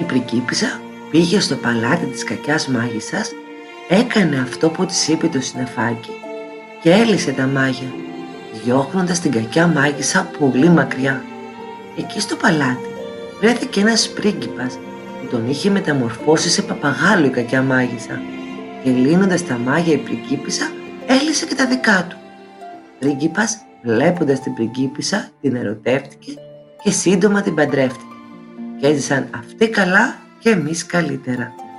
Η πριγκίπισσα πήγε στο παλάτι της κακιάς μάγισσας, έκανε αυτό που της είπε το συννεφάκι και έλυσε τα μάγια, διώχνοντας την κακιά μάγισσα πολύ μακριά. Εκεί στο παλάτι βρέθηκε ένας πρίγκιπας που τον είχε μεταμορφώσει σε παπαγάλο η κακιά μάγισσα και λύνοντας τα μάγια η πριγκίπισσα έλυσε και τα δικά του. Ο πρίγκιπας, βλέποντας την πριγκίπισσα, την ερωτεύτηκε και σύντομα την παντρεύτηκε και έζησαν αυτοί καλά και εμείς καλύτερα.